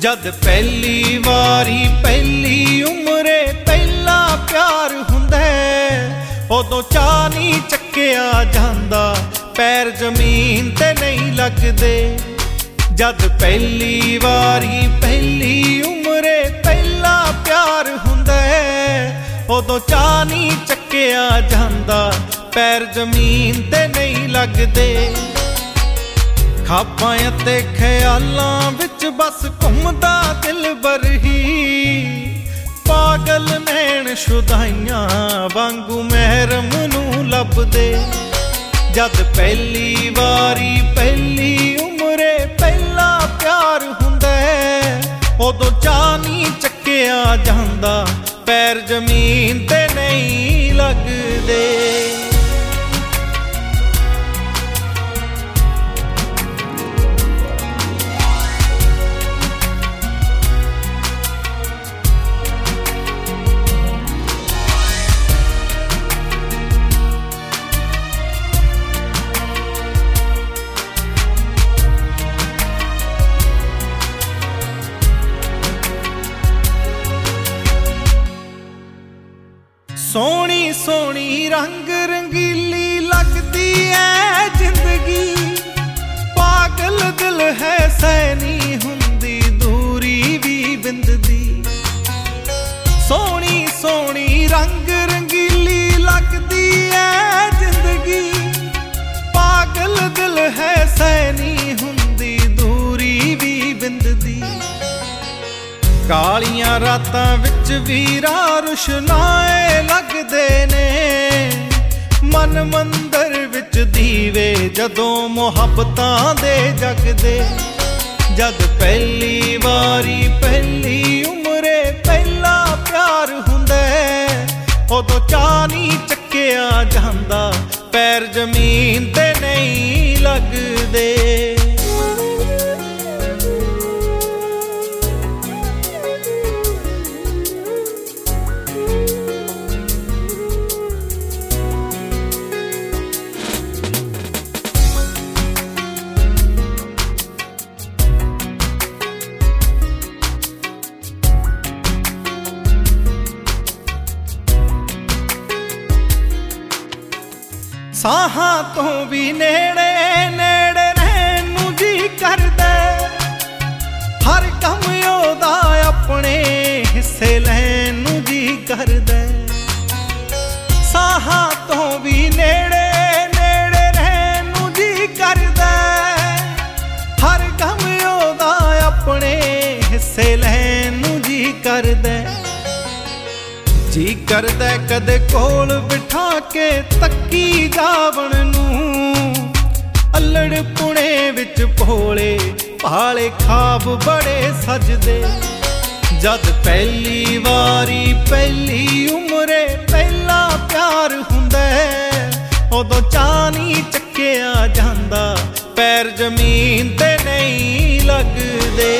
जद पहली वारी पहली उमरे पहला प्यार हुंदा उदों चाह नहीं चक्किया जांदा पैर जमीन ते नहीं लगदे। जद पहली वारी पहली उमरे पहला प्यार हुंदा उदों चाह नहीं चक्किया जांदा पैर जमीन ते नहीं लगदे। खाबां ते ख्यालां विच बस घुमदा दिल बरही पागल नैन शुदाइयां वांगू महरम नूं लभदे। जद पहली वारी पहली उमरे पहला प्यार हुंदा उदों चाह नहीं चक्किया जांदा पैर जमीन ते नहीं लगदे। सोहनी सोहनी रंग रंगीली लगदी है जिंदगी पागल दिल है सैनी हुंदी दूरी भी बिंददी। सोहनी सोहनी रंग रंगीली लगदी है जिंदगी पागल दिल है सैनी हुंदी दूरी भी बिंददी। कालियां रातां विच वीरा रुशनाए लगदे ने मन मंदर विच दीवे जदों मुहब्बतां दे जगदे। जद पहली वारी पहली उमरे पहला प्यार हुंदा उदों चाह नहीं चक्किया जांदा पैर जमीन ते नहीं लगदे। साहां तो भी नेड़े नेड़े रहन नूं जी करदा हर कम ओदा अपने हिस्से लैन नूं जी करदा। साहां तो भी नेड़े नेड़े रहन नूं जी करदा हर कम ओदा अपने हिस्से लैन नूं जी करदा। जी करदा कदे कोल बिठा के तक्की जावण नूं अल्लड़ पुणे विच भोले भाले ख्वाब बड़े सजदे। जद पहली वारी पहली उमरे पहला प्यार हुंदा उदों चाह नहीं चक्किया जांदा पैर जमीन ते नहीं लगदे।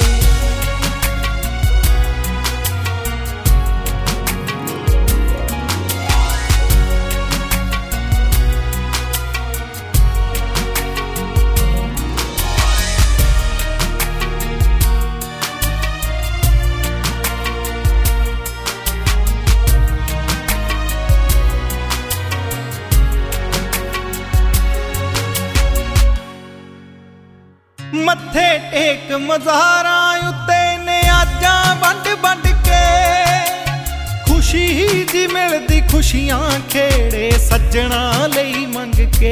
मत्थे टेक मज़ारां उत्ते नियाज़ां वंड वंड के खुशी जी मिलदी खुशियां खेड़े सज्जणा लई मंग के।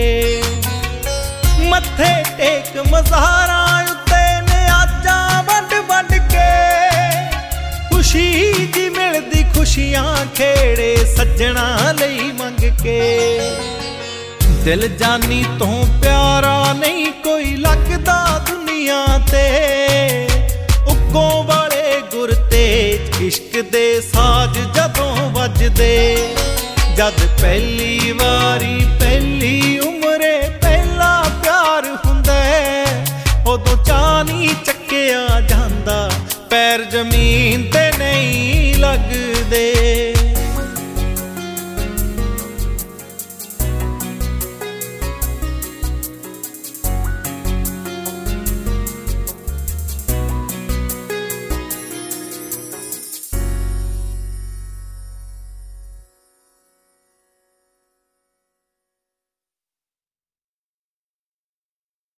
मत्थे टेक मज़ारां उत्ते नियाज़ां वंड वंड के खुशी जी मिलदी खुशियां खेड़े सज्जणा लई मंग के। दिल जानी तो प्यारा नहीं कोई लगदा दुनिया ते उक्कों वाले गुर तेज इश्क दे साज जदों वजदे। जद पहली वारी पहली उमरे पहला प्यार हुंदा उदों चाह नहीं चक्किया जांदा पैर जमीन ते नहीं लगदे।